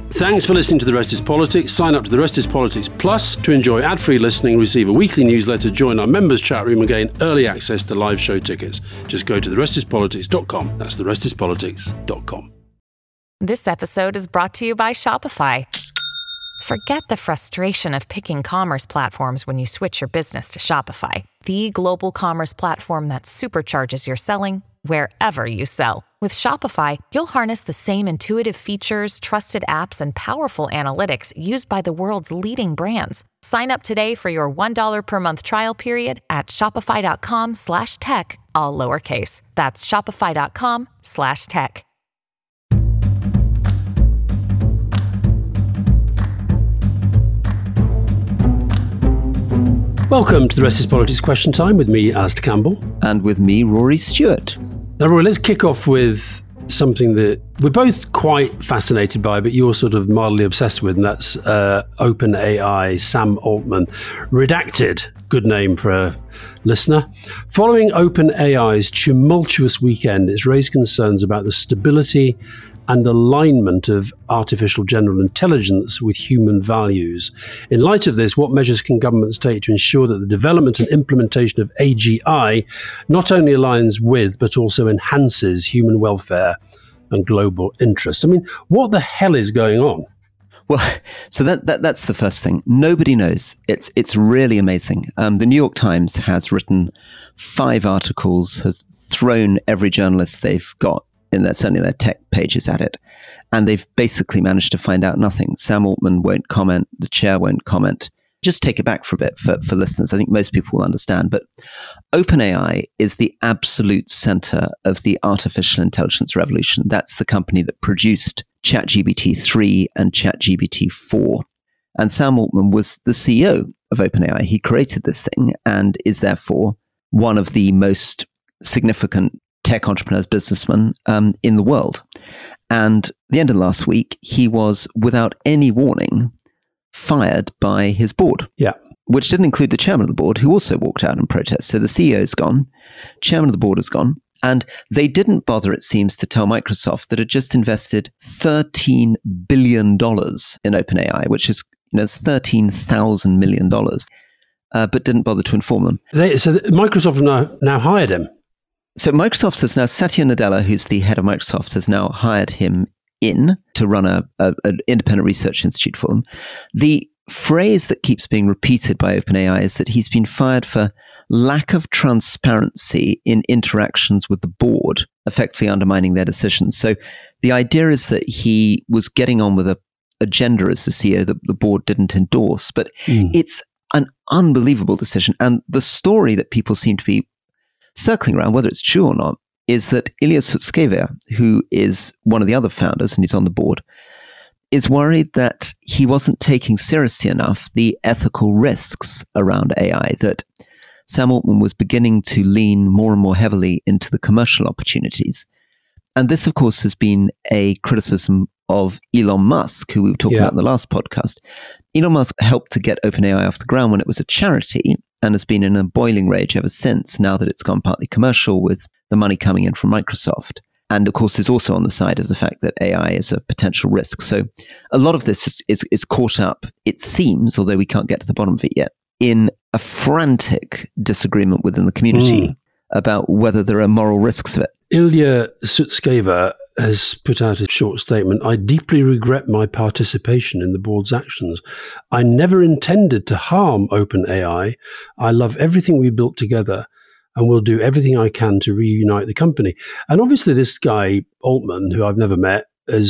Thanks for listening to The Rest is Politics. Sign up to The Rest is Politics Plus to enjoy ad-free listening, receive a weekly newsletter, join our members' chat room and gain early access to live show tickets. Just go to therestispolitics.com. That's therestispolitics.com. This episode is brought to you by Shopify. Forget the frustration of picking commerce platforms when you switch your business to Shopify, the global commerce platform that supercharges your selling wherever you sell. With Shopify, you'll harness the same intuitive features, trusted apps, and powerful analytics used by the world's leading brands. Sign up today for your $1 per month trial period at shopify.com/tech, all lowercase. That's shopify.com/tech. Welcome to The Rest is Politics Question Time with me, Alistair Campbell. And with me, Rory Stewart. Now, Rory, let's kick off with something that we're both quite fascinated by, but you're sort of mildly obsessed with, and that's OpenAI, Sam Altman. Redacted, good name for a listener. Following OpenAI's tumultuous weekend, it's raised concerns about the stability and alignment of artificial general intelligence with human values. In light of this, what measures can governments take to ensure that the development and implementation of AGI not only aligns with, but also enhances human welfare and global interests? I mean, what the hell is going on? Well, so that's the first thing. Nobody knows. It's really amazing. The New York Times has written 5 articles, has thrown every journalist they've got in certainly their tech pages at it. And they've basically managed to find out nothing. Sam Altman won't comment. The chair won't comment. Just take it back for a bit for listeners. I think most people will understand. But OpenAI is the absolute center of the artificial intelligence revolution. That's the company that produced ChatGPT-3 and ChatGPT-4. And Sam Altman was the CEO of OpenAI. He created this thing and is therefore one of the most significant tech entrepreneurs, businessmen in the world. And at the end of last week, he was, without any warning, fired by his board. Yeah. Which didn't include the chairman of the board, who also walked out in protest. So the CEO's gone, chairman of the board is gone, and they didn't bother, it seems, to tell Microsoft that had just invested $13 billion in OpenAI, which is, it's $13,000 million, but didn't bother to inform them. So Microsoft have now hired him. So Microsoft has now, Satya Nadella, who's the head of Microsoft, has now hired him in to run an independent research institute for them. The phrase that keeps being repeated by OpenAI is that he's been fired for lack of transparency in interactions with the board, effectively undermining their decisions. So the idea is that he was getting on with an agenda as the CEO that the board didn't endorse. But it's an unbelievable decision. And the story that people seem to be circling around, whether it's true or not, is that Ilya Sutskever, who is one of the other founders and he's on the board, is worried that he wasn't taking seriously enough the ethical risks around AI, that Sam Altman was beginning to lean more and more heavily into the commercial opportunities. And this, of course, has been a criticism of Elon Musk, who we were talking about in the last podcast. Elon Musk helped to get OpenAI off the ground when it was a charity, and has been in a boiling rage ever since, now that it's gone partly commercial with the money coming in from Microsoft. And of course, is also on the side of the fact that AI is a potential risk. So a lot of this is caught up, it seems, although we can't get to the bottom of it yet, in a frantic disagreement within the community about whether there are moral risks of it. Ilya Sutskever has put out a short statement. I deeply regret my participation in the board's actions. I never intended to harm OpenAI. I love everything we built together and will do everything I can to reunite the company. And obviously this guy, Altman, who I've never met,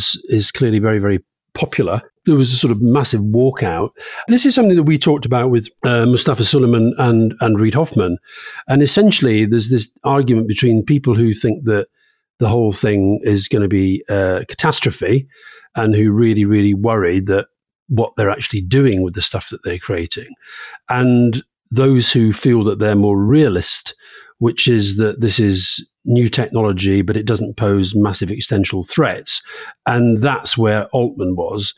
is clearly very, very popular. There was a sort of massive walkout. This is something that we talked about with Mustafa Suleyman and Reid Hoffman. And essentially there's this argument between people who think that the whole thing is going to be a catastrophe and who really, really worried that what they're actually doing with the stuff that they're creating. And those who feel that they're more realist, which is that this is new technology, but it doesn't pose massive existential threats. And that's where Altman was.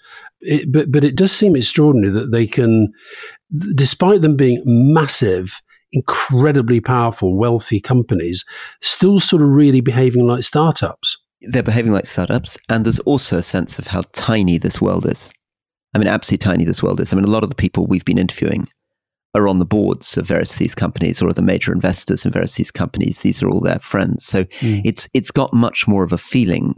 But it does seem extraordinary that they can, despite them being massive, incredibly powerful, wealthy companies, still sort of really behaving like startups. they're behaving like startups, and there's also a sense of how tiny this world is. I mean, absolutely tiny this world is. I mean, a lot of the people we've been interviewing are on the boards of various of these companies, or are the major investors in various of these companies. These are all their friends. So it's got much more of a feeling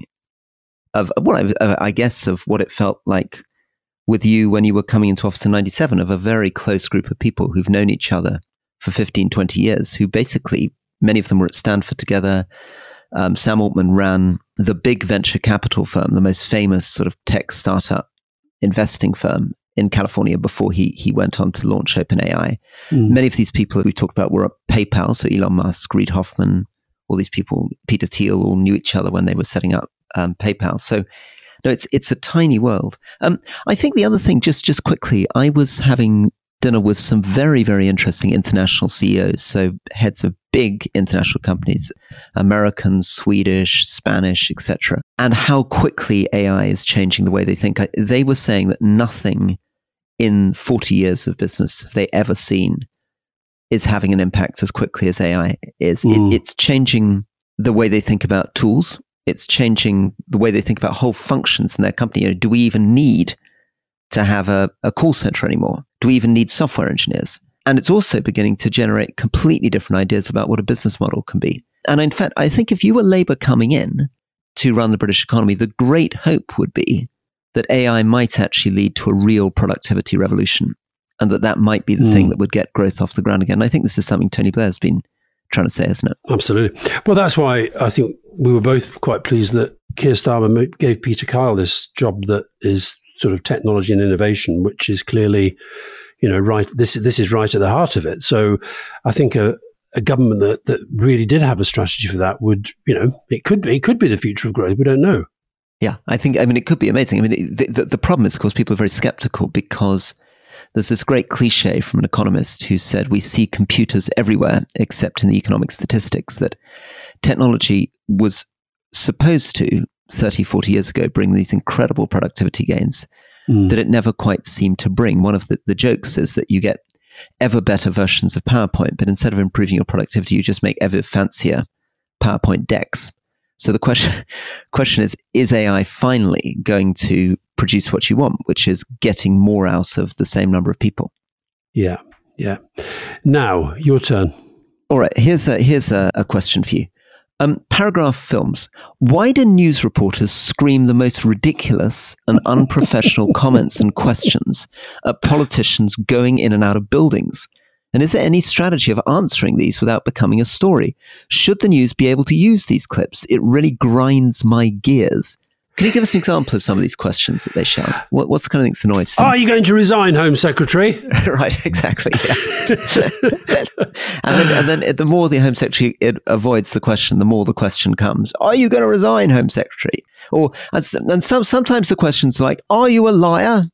of, well, I guess, of what it felt like with you when you were coming into office in 97, of a very close group of people who've known each other for 15, 20 years, who basically, many of them were at Stanford together. Sam Altman ran the big venture capital firm, the most famous sort of tech startup investing firm in California before he went on to launch OpenAI. Many of these people that we talked about were at PayPal, so Elon Musk, Reid Hoffman, all these people, Peter Thiel, all knew each other when they were setting up PayPal. So no, it's a tiny world. I think the other thing, just quickly, I was having dinner with some very, very interesting international CEOs, so heads of big international companies, American, Swedish, Spanish, etc., and how quickly AI is changing the way they think. They were saying that nothing in 40 years of business have they ever seen is having an impact as quickly as AI is. It's changing the way they think about tools. It's changing the way they think about whole functions in their company. Do we even need to have a call center anymore? Do we even need software engineers? And it's also beginning to generate completely different ideas about what a business model can be. And in fact, I think if you were Labour coming in to run the British economy, the great hope would be that AI might actually lead to a real productivity revolution, and that might be the thing that would get growth off the ground again. And I think this is something Tony Blair's been trying to say, isn't it? Absolutely. Well, that's why I think we were both quite pleased that Keir Starmer gave Peter Kyle this job that is sort of technology and innovation, which is clearly, right. This is right at the heart of it. So I think a government that really did have a strategy for that would, it could be the future of growth. We don't know. Yeah, it could be amazing. I mean, the problem is, of course, people are very skeptical because there's this great cliche from an economist who said, we see computers everywhere except in the economic statistics, that technology was supposed to, 30, 40 years ago, bring these incredible productivity gains that it never quite seemed to bring. One of the jokes is that you get ever better versions of PowerPoint, but instead of improving your productivity, you just make ever fancier PowerPoint decks. So the question is AI finally going to produce what you want, which is getting more out of the same number of people? Yeah. Now, your turn. All right, here's a question for you. Paragraph Films. Why do news reporters scream the most ridiculous and unprofessional comments and questions at politicians going in and out of buildings? And is there any strategy of answering these without becoming a story? Should the news be able to use these clips? It really grinds my gears. Can you give us an example of some of these questions that they shout? What's the kind of things that annoys them? Are you going to resign, Home Secretary? Right, exactly. Yeah. and then the more the Home Secretary avoids the question, the more the question comes. Are you going to resign, Home Secretary? And sometimes the question's like, are you a liar?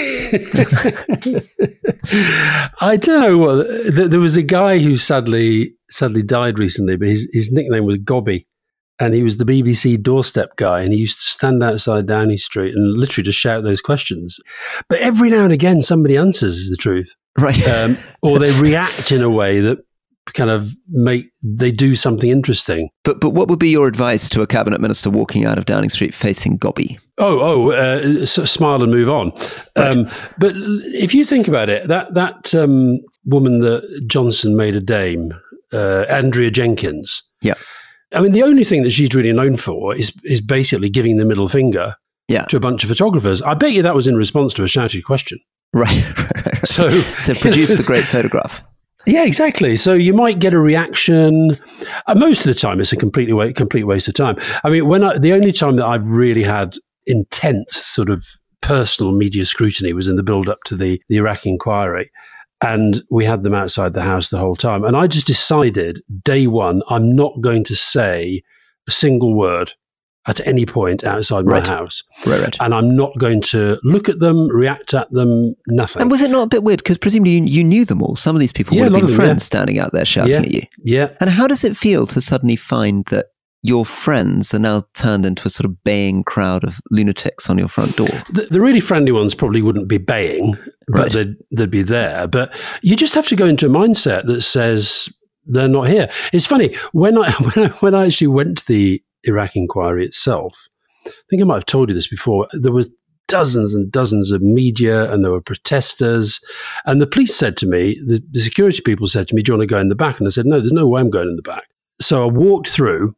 I don't know what. There was a guy who sadly died recently, but his nickname was Gobby. And he was the BBC doorstep guy, and he used to stand outside Downing Street and literally just shout those questions. But every now and again, somebody answers, is the truth. Right. Or they react in a way that kind of they do something interesting. But what would be your advice to a cabinet minister walking out of Downing Street facing Gobby? Smile and move on. Right. But if you think about it, that woman that Johnson made a dame, Andrea Jenkins. Yeah. I mean, the only thing that she's really known for is basically giving the middle finger to a bunch of photographers. I bet you that was in response to a shouted question. Right. So produce the great photograph. Yeah, exactly. So you might get a reaction. Most of the time, it's a complete waste of time. I mean, the only time that I've really had intense sort of personal media scrutiny was in the build-up to the Iraq inquiry. And we had them outside the house the whole time. And I just decided, day one, I'm not going to say a single word at any point outside my house. Right. And I'm not going to look at them, react at them, nothing. And was it not a bit weird? Because presumably you knew them all. Some of these people would have been friends standing out there shouting at you. Yeah. And how does it feel to suddenly find that your friends are now turned into a sort of baying crowd of lunatics on your front door? The really friendly ones probably wouldn't be baying, but they'd be there. But you just have to go into a mindset that says they're not here. It's funny, when I actually went to the Iraq inquiry itself, I think I might have told you this before, there were dozens and dozens of media and there were protesters. And the police said to me, the security people said to me, do you want to go in the back? And I said, no, there's no way I'm going in the back. So I walked through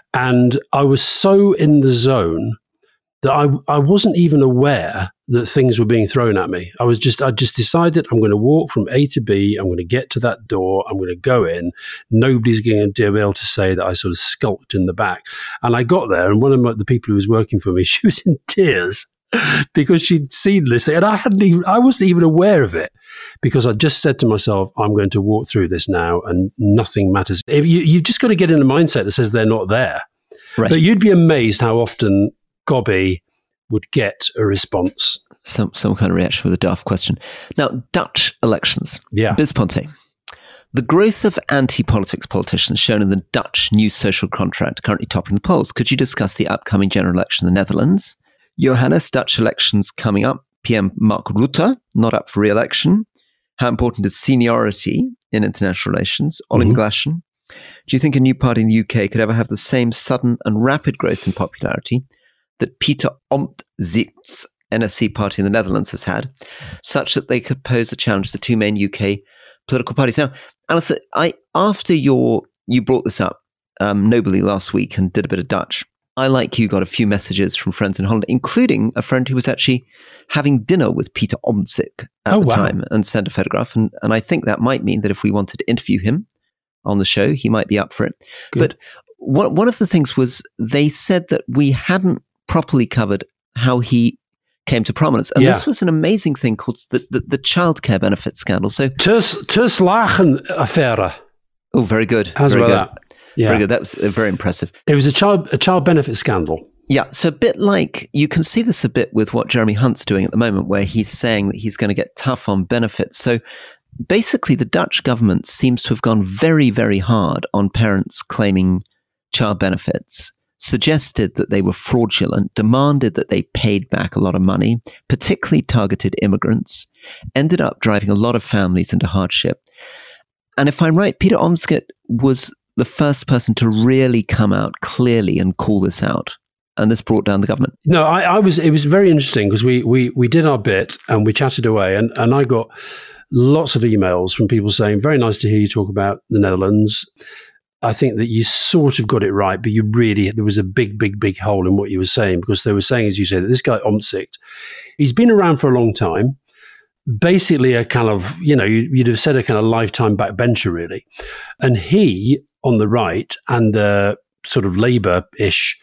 and I was so in the zone that I wasn't even aware that things were being thrown at me. I just decided I'm going to walk from A to B. I'm going to get to that door. I'm going to go in. Nobody's going to be able to say that I sort of skulked in the back. And I got there, and one of the people who was working for me, she was in tears because she'd seen this thing, and I wasn't even aware of it, because I just said to myself, I'm going to walk through this now, and nothing matters. You've just got to get in a mindset that says they're not there. Right. But you'd be amazed how often Gobby would get a response. Some kind of reaction with a daft question. Now, Dutch elections. Yeah. Biz Ponte. The growth of anti-politics politicians shown in the Dutch New Social Contract currently topping the polls. Could you discuss the upcoming general election in the Netherlands? Johannes, Dutch elections coming up. PM Mark Rutte, not up for re-election. How important is seniority in international relations? Olim Glashen. Do you think a new party in the UK could ever have the same sudden and rapid growth in popularity that Pieter Omtzigt's NSC party in the Netherlands has had, such that they could pose a challenge to the two main UK political parties? Now, Alistair, after you brought this up nobly last week and did a bit of Dutch, I, like you, got a few messages from friends in Holland, including a friend who was actually having dinner with Pieter Omtzigt at the time and sent a photograph. And I think that might mean that if we wanted to interview him on the show, he might be up for it. Good. But one of the things was they said that we hadn't properly covered how he came to prominence. And this was an amazing thing called the childcare benefit scandal. So Toeslagen-affaire. Oh, very good. How's very about good. that? Yeah. Very good. That was very impressive. It was a child benefit scandal. Yeah. So a bit like, you can see this a bit with what Jeremy Hunt's doing at the moment, where he's saying that he's going to get tough on benefits. So basically, the Dutch government seems to have gone very, very hard on parents claiming child benefits, suggested that they were fraudulent, demanded that they paid back a lot of money, particularly targeted immigrants, ended up driving a lot of families into hardship. And if I'm right, Pieter Omtzigt was the first person to really come out clearly and call this out. And this brought down the government. No, it was very interesting because we did our bit and we chatted away, and I got lots of emails from people saying, very nice to hear you talk about the Netherlands. I think that you sort of got it right, but there was a big, big, big hole in what you were saying, because they were saying, as you said, that this guy Omtzigt, he's been around for a long time, basically a kind of, you'd have said a kind of lifetime backbencher, really. And he, on the right, and sort of Labour-ish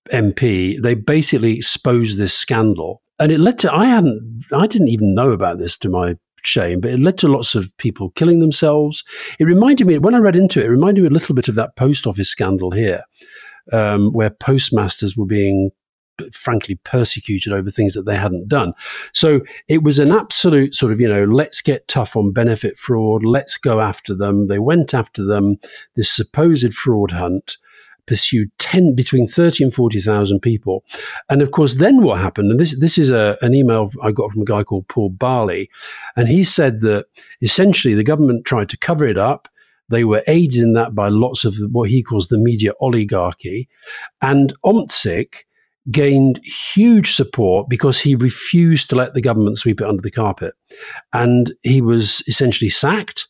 MP, they basically exposed this scandal. And it led to, I didn't even know about this, to my shame, but it led to lots of people killing themselves. It reminded me, when I read into it, a little bit of that post office scandal here, where postmasters were being frankly persecuted over things that they hadn't done. So it was an absolute sort of, let's get tough on benefit fraud, let's go after them. They went after them, this supposed fraud hunt, pursued between 30 and 40,000 people. And of course, then what happened, and this is an email I got from a guy called Paul Barley, and he said that essentially the government tried to cover it up. They were aided in that by lots of what he calls the media oligarchy. And Omtzigt gained huge support because he refused to let the government sweep it under the carpet. And he was essentially sacked.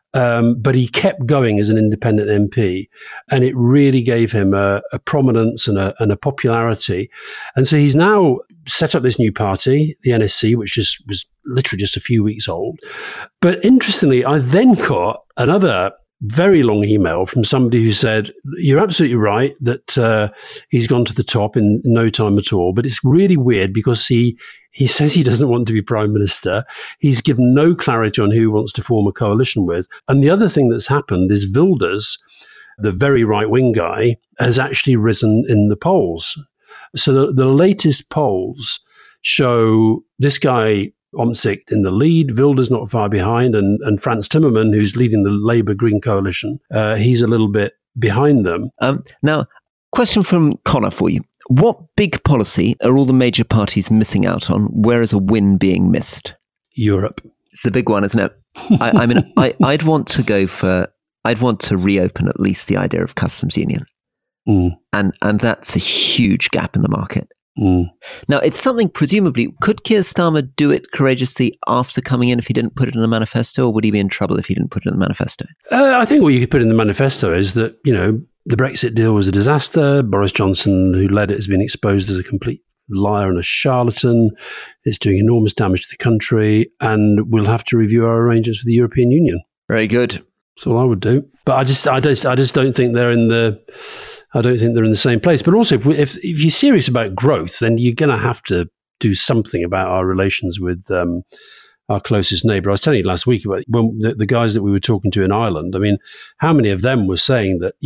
But he kept going as an independent MP, and it really gave him a prominence and a popularity. And so he's now set up this new party, the NSC, which was literally just a few weeks old. But interestingly, I then got another very long email from somebody who said, you're absolutely right that he's gone to the top in no time at all, but it's really weird because he says he doesn't want to be prime minister. He's given no clarity on who he wants to form a coalition with. And the other thing that's happened is Wilders, the very right-wing guy, has actually risen in the polls. So the latest polls show this guy, Omtzigt, in the lead, Wilders not far behind, and Frans Timmermans, who's leading the Labour-Green coalition, he's a little bit behind them. Now, question from Connor for you. What big policy are all the major parties missing out on? Where is a win being missed? Europe. It's the big one, isn't it? I mean, I'd want to reopen at least the idea of customs union. And that's a huge gap in the market. Mm. Now, it's something, presumably, could Keir Starmer do it courageously after coming in if he didn't put it in the manifesto, or would he be in trouble if he didn't put it in the manifesto? I think what you could put in the manifesto is that, the Brexit deal was a disaster. Boris Johnson, who led it, has been exposed as a complete liar and a charlatan. It's doing enormous damage to the country, and we'll have to review our arrangements with the European Union. Very good. That's all I would do. But I just don't think they're in the. I don't think they're in the same place. But also, if you're serious about growth, then you're going to have to do something about our relations with our closest neighbour. I was telling you last week about when the guys that we were talking to in Ireland. I mean, how many of them were saying that,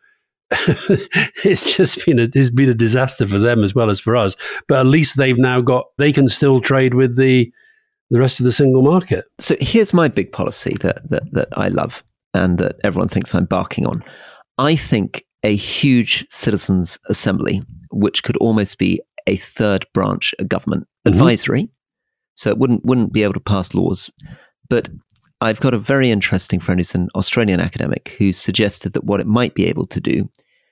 it's been a disaster for them as well as for us. But at least they can still trade with the rest of the single market. So here's my big policy that I love and that everyone thinks I'm barking on. I think a huge citizens' assembly, which could almost be a third branch of government, advisory, so it wouldn't be able to pass laws. But I've got a very interesting friend who's an Australian academic who suggested that what it might be able to do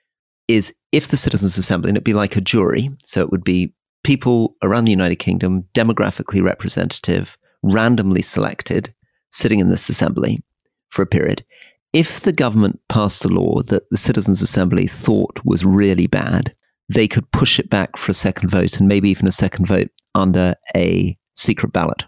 is, if the citizens' assembly, and it'd be like a jury, so it would be people around the United Kingdom, demographically representative, randomly selected, sitting in this assembly for a period. If the government passed a law that the Citizens' Assembly thought was really bad, they could push it back for a second vote, and maybe even a second vote under a secret ballot.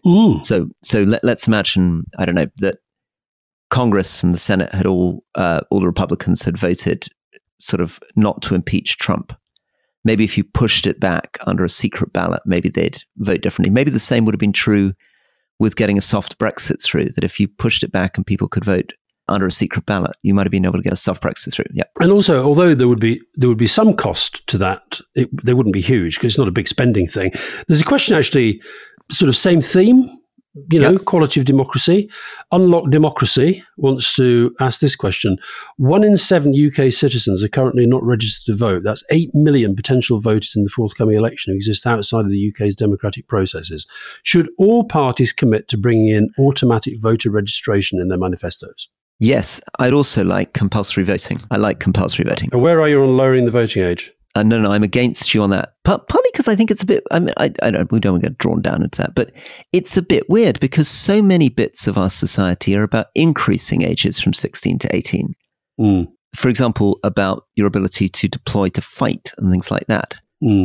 So let's imagine, I don't know, that Congress and the Senate had all the Republicans had voted sort of not to impeach Trump. Maybe if you pushed it back under a secret ballot, maybe they'd vote differently. Maybe the same would have been true with getting a soft Brexit through, that if you pushed it back and people could vote under a secret ballot, you might have been able to get a soft Brexit through. Yeah. And also, although there would be some cost to that, they wouldn't be huge because it's not a big spending thing. There's a question actually, sort of same theme, quality of democracy. Unlock Democracy wants to ask this question. 1 in 7 UK citizens are currently not registered to vote. That's 8 million potential voters in the forthcoming election who exist outside of the UK's democratic processes. Should all parties commit to bringing in automatic voter registration in their manifestos? Yes, I'd also like compulsory voting. I like compulsory voting. And where are you on lowering the voting age? No, I'm against you on that. Partly because I think it's a bit, we don't want to get drawn down into that, but it's a bit weird because so many bits of our society are about increasing ages from 16 to 18. For example, about your ability to deploy to fight and things like that.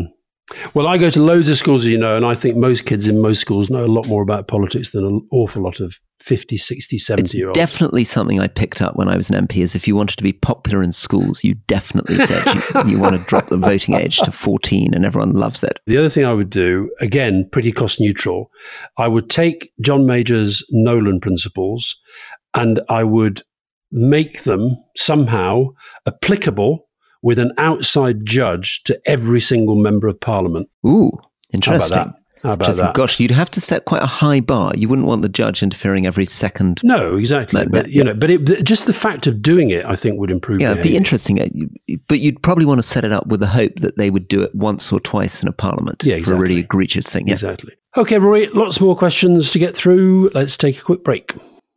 Well, I go to loads of schools, and I think most kids in most schools know a lot more about politics than an awful lot of 50, 60, 70-year-olds. It's definitely something I picked up when I was an MP, is if you wanted to be popular in schools, you definitely said you want to drop the voting age to 14 and everyone loves it. The other thing I would do, again, pretty cost neutral, I would take John Major's Nolan principles and I would make them somehow applicable with an outside judge to every single member of parliament. Ooh, interesting. How about that? Gosh, you'd have to set quite a high bar. You wouldn't want the judge interfering every second. No, exactly. But just the fact of doing it, I think, would improve. Yeah, it'd be interesting. But you'd probably want to set it up with the hope that they would do it once or twice in a parliament for a really egregious thing. Yeah. Exactly. Okay, Rory, lots more questions to get through. Let's take a quick break.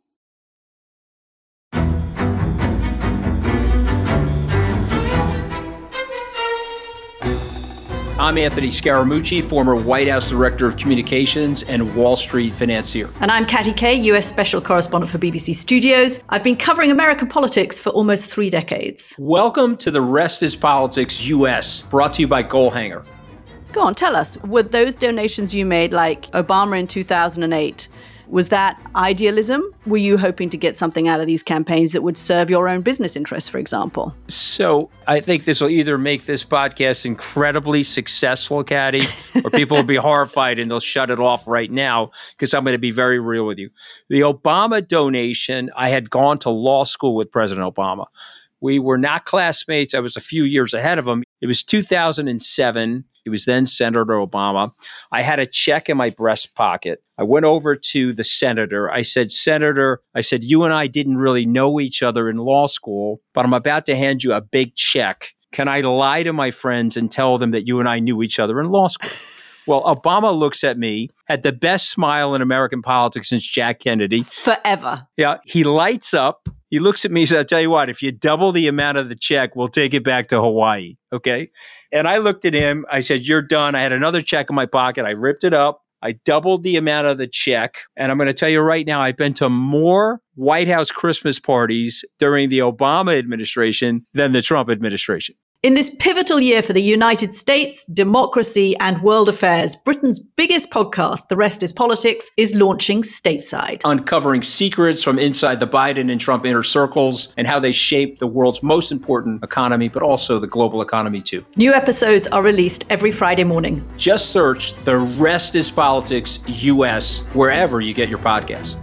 I'm Anthony Scaramucci, former White House Director of Communications and Wall Street financier. And I'm Katty Kay, US Special Correspondent for BBC Studios. I've been covering American politics for almost 3 decades. Welcome to The Rest is Politics US, brought to you by Goalhanger. Go on, tell us, were those donations you made, like Obama in 2008, was that idealism? Were you hoping to get something out of these campaigns that would serve your own business interests, for example? So I think this will either make this podcast incredibly successful, Katty, or people will be horrified and they'll shut it off right now because I'm going to be very real with you. The Obama donation, I had gone to law school with President Obama. We were not classmates. I was a few years ahead of him. It was 2007. He was then Senator Obama. I had a check in my breast pocket. I went over to the senator. I said, Senator, you and I didn't really know each other in law school, but I'm about to hand you a big check. Can I lie to my friends and tell them that you and I knew each other in law school? Well, Obama looks at me, had the best smile in American politics since Jack Kennedy. Forever. Yeah, he lights up. He looks at me and says, I'll tell you what, if you double the amount of the check, we'll take it back to Hawaii. Okay. And I looked at him. I said, you're done. I had another check in my pocket. I ripped it up. I doubled the amount of the check. And I'm going to tell you right now, I've been to more White House Christmas parties during the Obama administration than the Trump administration. In this pivotal year for the United States, democracy, and world affairs, Britain's biggest podcast, The Rest is Politics, is launching stateside. Uncovering secrets from inside the Biden and Trump inner circles and how they shape the world's most important economy, but also the global economy too. New episodes are released every Friday morning. Just search The Rest is Politics US wherever you get your podcasts.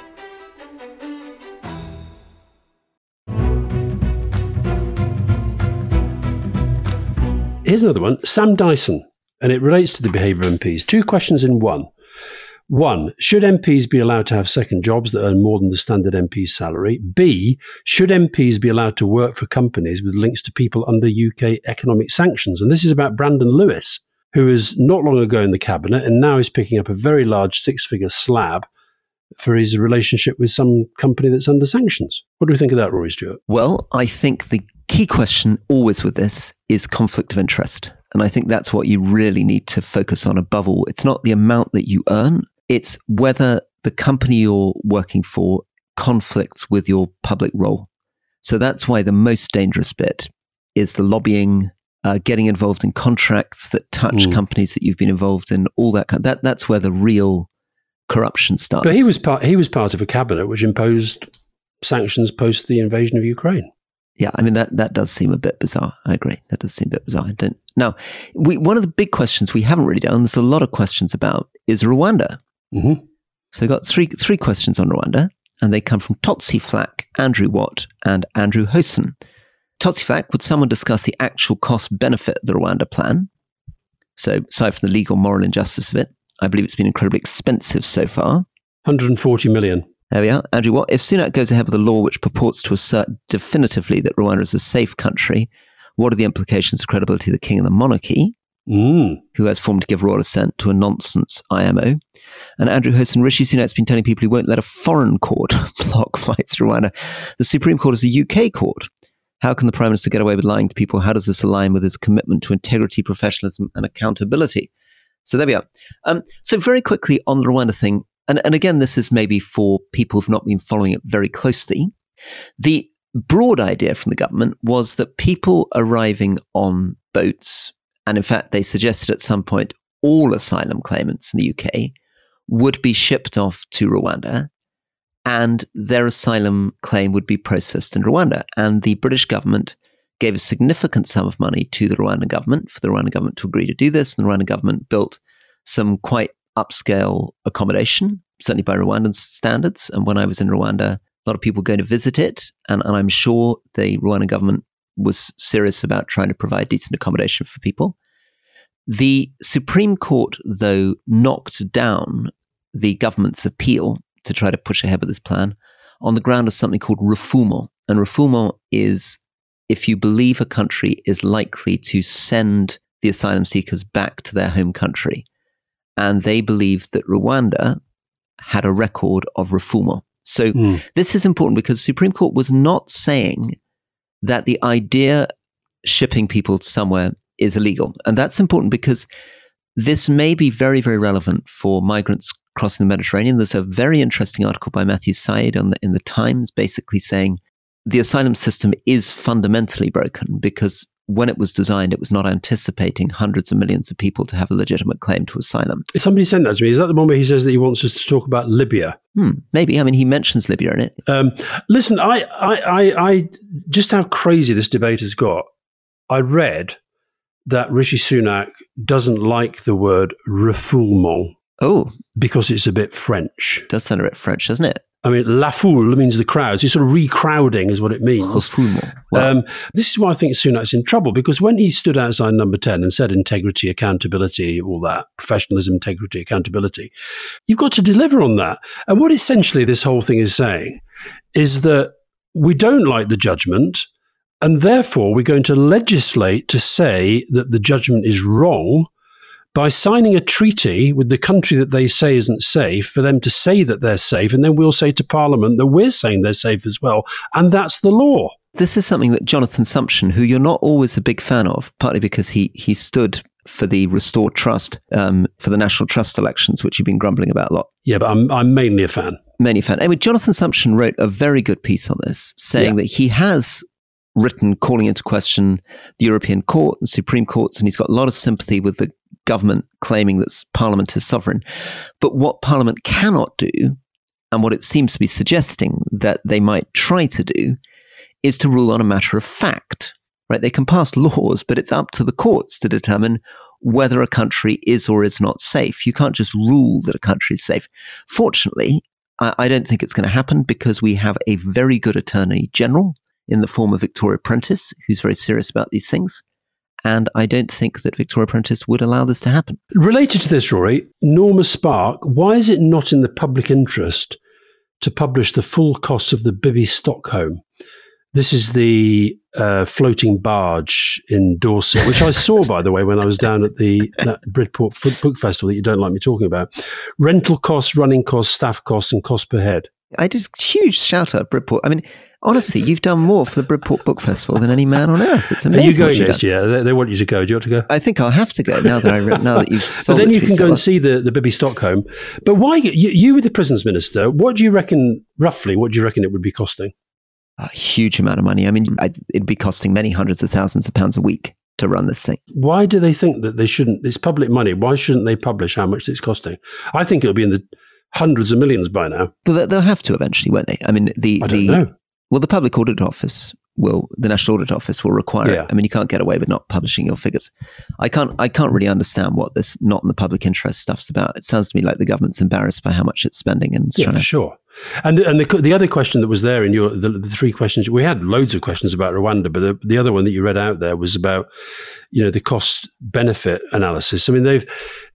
Here's another one, Sam Dyson, and it relates to the behaviour of MPs. 2 questions in one. 1, should MPs be allowed to have second jobs that earn more than the standard MP salary? B, should MPs be allowed to work for companies with links to people under UK economic sanctions? And this is about Brandon Lewis, who was not long ago in the cabinet and now is picking up a very large 6-figure slab for his relationship with some company that's under sanctions. What do we think of that, Rory Stewart? Well, I think the key question always with this is conflict of interest. And I think that's what you really need to focus on above all. It's not the amount that you earn, it's whether the company you're working for conflicts with your public role. So that's why the most dangerous bit is the lobbying, getting involved in contracts that touch companies that you've been involved in, all that kind. That's where the real corruption starts. But he was part of a cabinet which imposed sanctions post the invasion of Ukraine. Yeah, I mean, that does seem a bit bizarre. I agree. That does seem a bit bizarre. Now, one of the big questions we haven't really done, there's a lot of questions about, is Rwanda. Mm-hmm. So we've got three questions on Rwanda, and they come from Totsi Flack, Andrew Watt, and Andrew Hosen. Totsi Flack, would someone discuss the actual cost-benefit of the Rwanda plan? So aside from the legal, moral injustice of it, I believe it's been incredibly expensive so far. 140 million. There we are. Andrew Watt, if Sunak goes ahead with a law which purports to assert definitively that Rwanda is a safe country, what are the implications of credibility of the king and the monarchy, who has formed to give royal assent to a nonsense IMO? And Andrew Hosen, Rishi Sunak's been telling people he won't let a foreign court block flights to Rwanda. The Supreme Court is a UK court. How can the Prime Minister get away with lying to people? How does this align with his commitment to integrity, professionalism, and accountability? So there we are. So very quickly on the Rwanda thing, and again, this is maybe for people who've not been following it very closely. The broad idea from the government was that people arriving on boats, and in fact, they suggested at some point all asylum claimants in the UK would be shipped off to Rwanda, and their asylum claim would be processed in Rwanda. And the British government gave a significant sum of money to the Rwandan government for the Rwandan government to agree to do this. And the Rwandan government built some quite upscale accommodation, certainly by Rwandan standards. And when I was in Rwanda, a lot of people going to visit it. And I'm sure the Rwandan government was serious about trying to provide decent accommodation for people. The Supreme Court, though, knocked down the government's appeal to try to push ahead with this plan on the ground of something called refoulement. And refoulement is if you believe a country is likely to send the asylum seekers back to their home country. And they believed that Rwanda had a record of refoulement. So this is important because the Supreme Court was not saying that the idea shipping people somewhere is illegal. And that's important because this may be very, very relevant for migrants crossing the Mediterranean. There's a very interesting article by Matthew Syed in the Times basically saying the asylum system is fundamentally broken because when it was designed, it was not anticipating hundreds of millions of people to have a legitimate claim to asylum. If somebody sent that to me, is that the one where he says that he wants us to talk about Libya? Maybe. I mean, he mentions Libya in it. Listen, I just how crazy this debate has got. I read that Rishi Sunak doesn't like the word refoulement. Oh. Because it's a bit French. It does sound a bit French, doesn't it? I mean, la foule means the crowds. It's sort of recrowding is what it means. Wow. This is why I think Sunak's in trouble, because when he stood outside Number 10 and said integrity, accountability, all that, professionalism, integrity, accountability, you've got to deliver on that. And what essentially this whole thing is saying is that we don't like the judgment, and therefore we're going to legislate to say that the judgment is wrong, by signing a treaty with the country that they say isn't safe, for them to say that they're safe, and then we'll say to Parliament that we're saying they're safe as well, and that's the law. This is something that Jonathan Sumption, who you're not always a big fan of, partly because he stood for the Restore Trust, for the National Trust elections, which you've been grumbling about a lot. Yeah, but I'm mainly a fan. Mainly a fan. Anyway, Jonathan Sumption wrote a very good piece on this, saying that he has written calling into question the European Court and Supreme Courts, and he's got a lot of sympathy with the government claiming that Parliament is sovereign. But what Parliament cannot do, and what it seems to be suggesting that they might try to do, is to rule on a matter of fact. Right? They can pass laws, but it's up to the courts to determine whether a country is or is not safe. You can't just rule that a country is safe. Fortunately, I don't think it's going to happen because we have a very good Attorney General in the form of Victoria Prentice, who's very serious about these things. And I don't think that Victoria Prentice would allow this to happen. Related to this, Rory, Norma Spark, why is it not in the public interest to publish the full costs of the Bibby Stockholm? This is the floating barge in Dorset, which I saw, by the way, when I was down at that Bridport Book Festival that you don't like me talking about. Rental costs, running costs, staff costs, and cost per head. I just huge shout out Bridport. I mean, honestly, you've done more for the Bridport Book Festival than any man on earth. It's amazing. Are you going next year? They want you to go. Do you want to go? I think I'll have to go now that you've sold But then it you to can me go so and well. see the Bibby Stockholm. But why you were the prisons minister? What do you reckon, roughly, what do you reckon it would be costing? A huge amount of money. I mean, it'd be costing many hundreds of thousands of pounds a week to run this thing. Why do they think that they shouldn't? It's public money. Why shouldn't they publish how much it's costing? I think it'll be in the hundreds of millions by now. But they'll have to eventually, won't they? I mean, I don't know. Well, the Public Audit Office the National Audit Office will require it. I mean, you can't get away with not publishing your figures. I can't really understand what this not in the public interest stuff's about. It sounds to me like the government's embarrassed by how much it's spending and for sure. And the other question that was there in the three questions, we had loads of questions about Rwanda, but the other one that you read out there was about, the cost benefit analysis. I mean,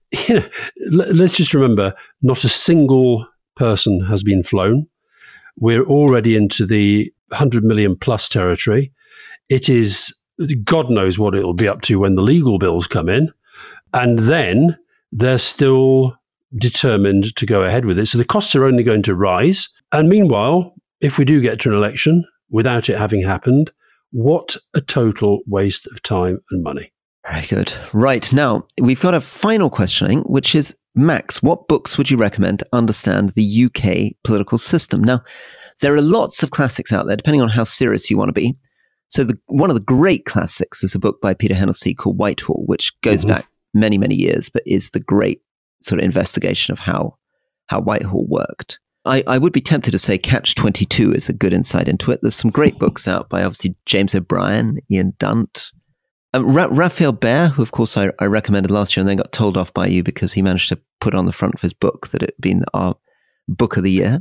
let's just remember, not a single person has been flown. We're already into the 100 million plus territory. It is, God knows what it'll be up to when the legal bills come in. And then they're still determined to go ahead with it. So the costs are only going to rise. And meanwhile, if we do get to an election without it having happened, what a total waste of time and money. Very good. Right. Now, we've got a final questioning, which is, Max, what books would you recommend to understand the UK political system? Now, there are lots of classics out there, depending on how serious you want to be. So one of the great classics is a book by Peter Hennessy called Whitehall, which goes back many, many years, but is the great sort of investigation of how Whitehall worked. I would be tempted to say Catch-22 is a good insight into it. There's some great books out by obviously James O'Brien, Ian Dunt, Raphael Baer, who of course I recommended last year and then got told off by you because he managed to put on the front of his book that it had been our book of the year.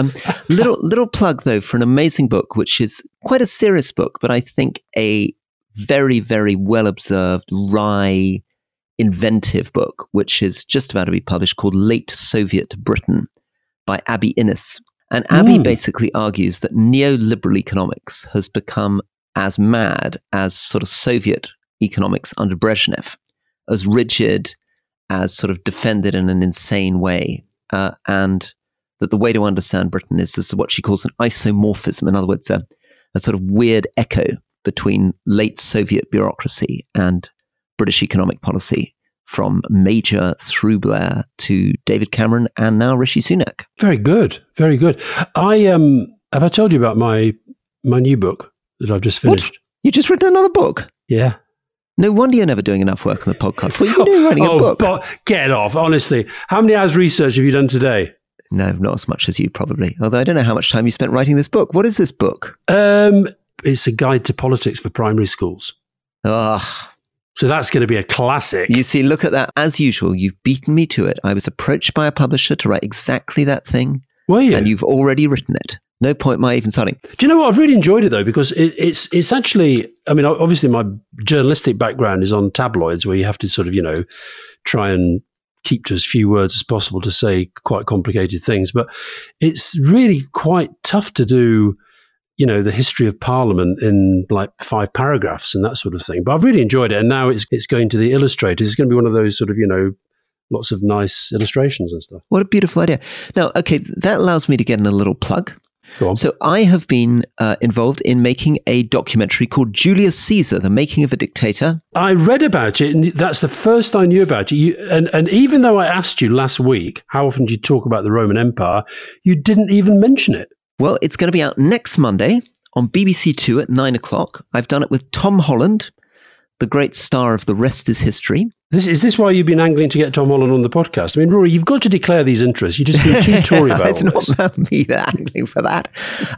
Little plug though for an amazing book, which is quite a serious book, but I think a very, very well observed, wry, inventive book, which is just about to be published, called Late Soviet Britain by Abby Innes. And Abby basically argues that neoliberal economics has become as mad as sort of Soviet economics under Brezhnev, as rigid, as sort of defended in an insane way, and that the way to understand Britain is this is what she calls an isomorphism. In other words, a sort of weird echo between late Soviet bureaucracy and British economic policy, from Major through Blair to David Cameron and now Rishi Sunak. Very good. Very good. Have I told you about my new book that I've just finished? What? You just written another book? Yeah. No wonder you're never doing enough work on the podcast. What are you doing writing a book? Get off, honestly. How many hours research have you done today? No, not as much as you probably. Although I don't know how much time you spent writing this book. What is this book? It's a guide to politics for primary schools. Ah. So that's going to be a classic. You see, look at that. As usual, you've beaten me to it. I was approached by a publisher to write exactly that thing. Were you? And you've already written it. No point my even starting. Do you know what? I've really enjoyed it, though, because it's actually, I mean, obviously my journalistic background is on tabloids where you have to sort of, try and keep to as few words as possible to say quite complicated things. But it's really quite tough to do the history of Parliament in like 5 paragraphs and that sort of thing. But I've really enjoyed it. And now it's going to the illustrators. It's going to be one of those sort of, lots of nice illustrations and stuff. What a beautiful idea. Now, okay, that allows me to get in a little plug. Go on. So I have been involved in making a documentary called Julius Caesar, The Making of a Dictator. I read about it, and that's the first I knew about it. And even though I asked you last week, how often do you talk about the Roman Empire, you didn't even mention it. Well, it's going to be out next Monday on BBC Two at 9:00. I've done it with Tom Holland, the great star of The Rest is History. Is this why you've been angling to get Tom Holland on the podcast? I mean, Rory, you've got to declare these interests. You've just been too Tory about It's not about me angling for that.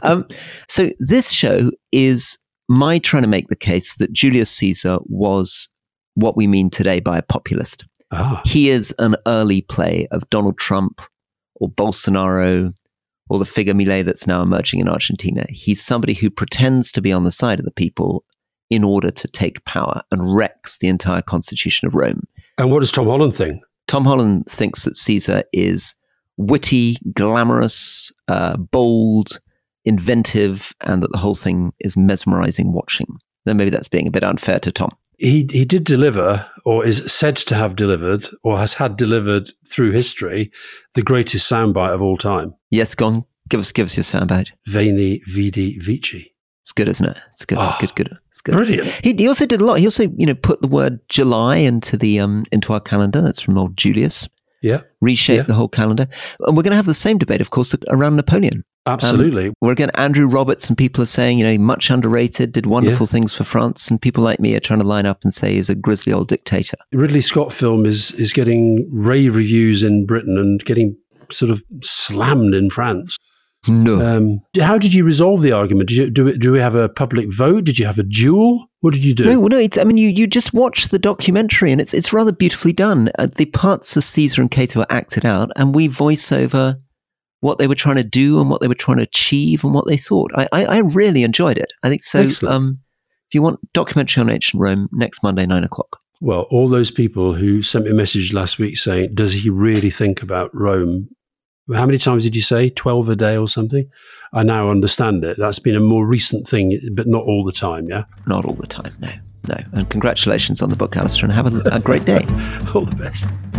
So this show is my trying to make the case that Julius Caesar was what we mean today by a populist. He is an early play of Donald Trump or Bolsonaro or the figure Milei that's now emerging in Argentina. He's somebody who pretends to be on the side of the people in order to take power and wrecks the entire constitution of Rome. And what does Tom Holland think? Tom Holland thinks that Caesar is witty, glamorous, bold, inventive, and that the whole thing is mesmerizing watching. Then maybe that's being a bit unfair to Tom. He did deliver, or is said to have delivered, or has had delivered through history, the greatest soundbite of all time. Yes, go on. Give us your soundbite. Veni, vidi, vici. It's good, isn't it? It's good. Good. It's good. Brilliant. He also did a lot. He also, put the word July into our calendar. That's from old Julius. Yeah. Reshaped the whole calendar. And we're going to have the same debate, of course, around Napoleon. Absolutely. We're again, Andrew Roberts and people are saying, much underrated, did wonderful things for France. And people like me are trying to line up and say he's a grisly old dictator. Ridley Scott film is getting rave reviews in Britain and getting sort of slammed in France. No. How did you resolve the argument? Do we have a public vote? Did you have a duel? What did you do? No. You just watch the documentary, and it's rather beautifully done. The parts of Caesar and Cato are acted out, and we voice over what they were trying to do and what they were trying to achieve and what they thought. I really enjoyed it. I think so. Excellent. If you want documentary on ancient Rome, next Monday, 9:00. Well, all those people who sent me a message last week saying, "Does he really think about Rome?" How many times did you say? 12 a day or something? I now understand it. That's been a more recent thing, but not all the time, yeah? Not all the time, no. And congratulations on the book, Alistair, and have a great day. All the best.